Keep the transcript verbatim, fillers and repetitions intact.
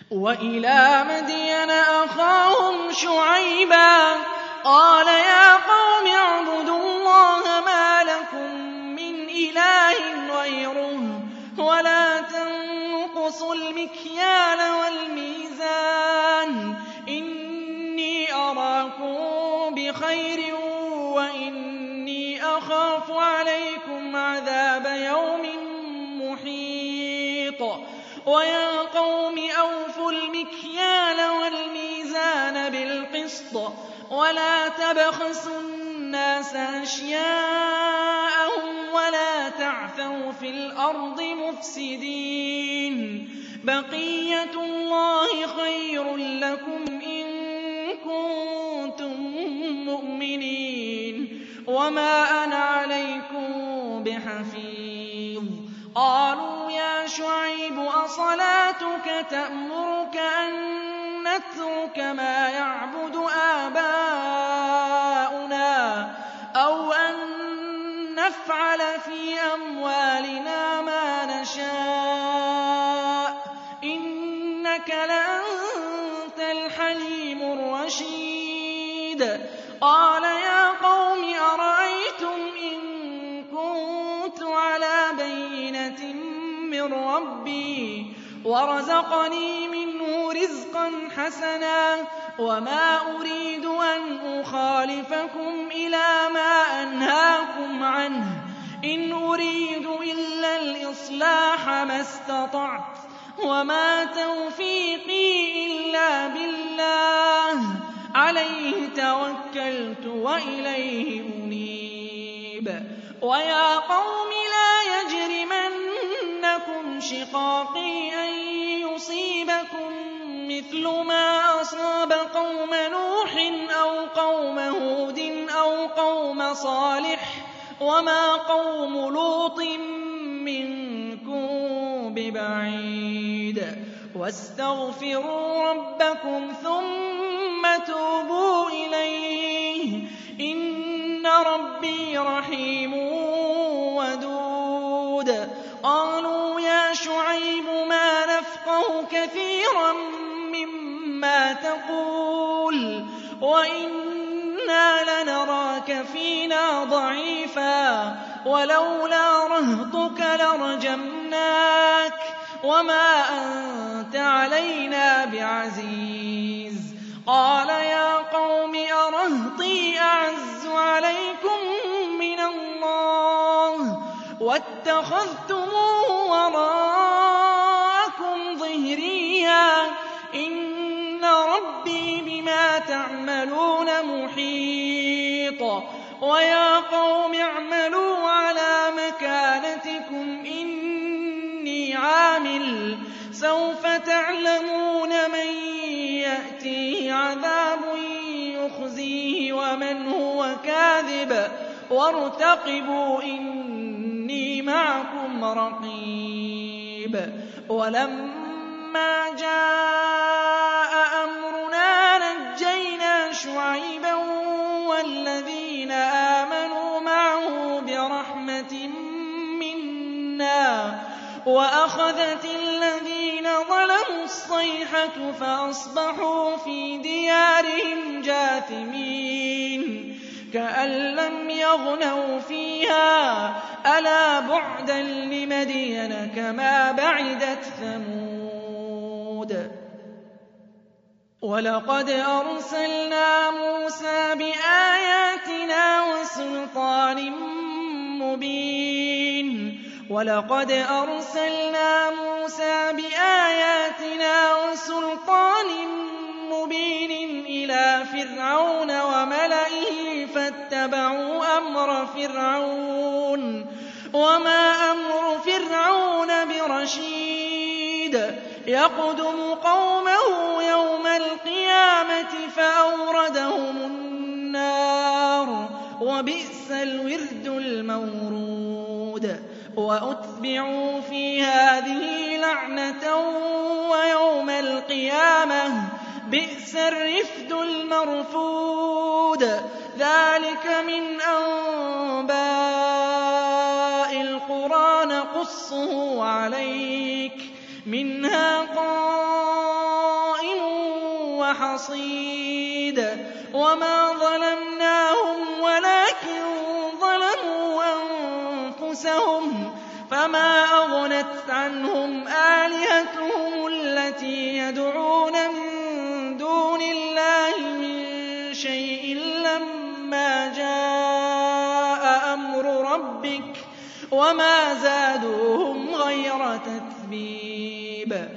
وَإِلَىٰ مَدْيَنَ أَخَاهُمْ شُعَيْبًا قَالَ يَا قَوْمِ اعْبُدُوا اللَّهَ مَا لَكُم مِّنْ إِلَٰهٍ غَيْرُهُ وَلَا تَنقُصُوا الْمِكْيَالَ وَالْمِيزَانَ إِنِّي أَرَاكُم بِخَيْرٍ وَإِنِّي أَخَافُ عَلَيْكُمْ عَذَابَ يَوْمٍ مُّحِيطٍ وَيَا قَوْمِ أَوْفُوا الْمِكْيَالَ وَالْمِيزَانَ بِالْقِسْطِ وَلَا تَبْخَسُوا النَّاسَ أَشْيَاءَهُمْ وَلَا تَعْثَوْا فِي الْأَرْضِ مُفْسِدِينَ بَقِيَّتُ اللَّهِ خَيْرٌ لَّكُمْ إِن كُنتُم مُّؤْمِنِينَ وَمَا أَنَا عَلَيْكُم بِحَفِيظٍ قَالُوا يَا شُعَيْبُ أَصَلَاتُكَ تَأْمُرُكَ أَن نَّتْرُكَ مَا يَعْبُدُ آبَاؤُنَا أَوْ أَن نَّفْعَلَ فِي أَمْوَالِنَا مَا نَشَاءُ إِنَّكَ لَأَنتَ الْحَلِيمُ الرَّشِيدُ قَالَ يَا قَوْمِ أَرَأَيْتُمْ إِن كُنتُ عَلَىٰ بَيِّنَةٍ مِّن رَّبِّي وَرَزَقَنِي مِنْهُ رِزْقًا حَسَنًا وَمَا أُرِيدُ أَنْ أُخَالِفَكُمْ إِلَىٰ مَا أَنْهَاكُمْ عَنْهُ إِنْ أُرِيدُ إِلَّا الْإِصْلَاحَ مَا اسْتَطَعْتُ وَمَا تَوْفِيقِي إِلَّا بِاللَّهِ عَلَيْهِ تَوَكَّلْتُ وَإِلَيْهِ أُنِيبُ وَيَا قَوْمِ لَا يَجْرِمَنَّكُمْ شِقَاقِي أَن يُصِيبَكُم مِّثْلُ مَا أَصَابَ قَوْمَ نُوحٍ أَوْ قَوْمَ هُودٍ أَوْ قَوْمَ صَالِحٍ وَمَا قَوْمُ لُوطٍ مِّنكُم بِبَعِيدٍ وَاسْتَغْفِرُوا رَبَّكُمْ ثُمَّ تُوبُوا إِلَيْهِ إِنَّ رَبِّي رَحِيمٌ وَدُودٌ قَالُوا يَا شُعَيْبُ مَا نَفْقَهُ كَثِيرًا مِّمَّا تَقُولُ وَإِنَّا لَنَرَاكَ فِينَا ضَعِيفًا وَلَوْلَا رَهْطُكَ لَرَجَمْنَاكَ وَمَا أَنتَ عَلَيْنَا بِعَزِيزٍ قَالَ يَا قَوْمِ أَرَهْطِي أَعَزُّ عَلَيْكُم مِّنَ اللَّهِ وَاتَّخَذْتُمُوهُ وَرَاءَكُمْ ظِهْرِيًّا إِنَّ رَبِّي بِمَا تَعْمَلُونَ مُحِيطٌ وَيَا قَوْمِ اعْمَلُوا عَلَىٰ مَكَانَتِكُمْ إِنِّي عَامِلٌ سَوْفَ تَعْلَمُونَ مَن يَأْتِيهِ عَذَابٌ يُخْزِيهِ وَمَنْ هُوَ كَاذِبٌ وَارْتَقِبُوا إِنِّي مَعَكُمْ رَقِيبٌ وَلَمَّا جَاءَ أَمْرُنَا نَجَّيْنَا شُعَيْبًا وَالَّذِينَ آمَنُوا مَعَهُ بِرَحْمَةٍ مِّنَّا وَأَخَذَتِ الَّذِينَ ظَلَمُوا الصَّيْحَةُ فَأَصْبَحُوا فِي دِيَارِهِمْ جَاثِمِينَ كَأَن لَّمْ يَغْنَوْا فِيهَا أَلَا بُعْدًا لِّمَدْيَنَ كَمَا بَعِدَتْ ثَمُودُ وَلَقَدْ أَرْسَلْنَا مُوسَىٰ بِآيَاتِنَا وَسُلْطَانٍ مُّبِينٍ وَلَقَدْ أَرْسَلْنَا مُوسَىٰ بِآيَاتِنَا وَسُلْطَانٍ مُّبِينٍ إِلَىٰ فِرْعَوْنَ وَمَلَئِهِ فَاتَّبَعُوا أَمْرَ فِرْعَوْنَ وَمَا أَمْرُ فِرْعَوْنَ بِرَشِيدٍ يَقْدُمُ قَوْمَهُ يَوْمَ الْقِيَامَةِ فَأَوْرَدَهُمُ النَّارَ وَبِئْسَ الْوِرْدُ الْمَوْرُودُ وَأُتْبِعُوا فِي هَٰذِهِ لَعْنَةً وَيَوْمَ الْقِيَامَةِ بِئْسَ الرِّفْدُ الْمَرْفُودُ ذَٰلِكَ مِنْ أَنبَاءِ الْقُرَىٰ نَقُصُّهُ عَلَيْكَ ۖ مِنْهَا قَائِمٌ حَصِيدٌ وَمَا ظَلَمْنَاهُمْ وَلَٰكِن ظَلَمُوا أَنفُسَهُمْ فَمَا أَغْنَتْ عَنْهُمْ آلِهَتُهُمُ الَّتِي يَدْعُونَ مِن دُونِ اللَّهِ مِن شَيْءٍ لَّمَّا جَاءَ أَمْرُ رَبِّكَ وَمَا زَادُوهُمْ غَيْرَ تَتْبِيبٍ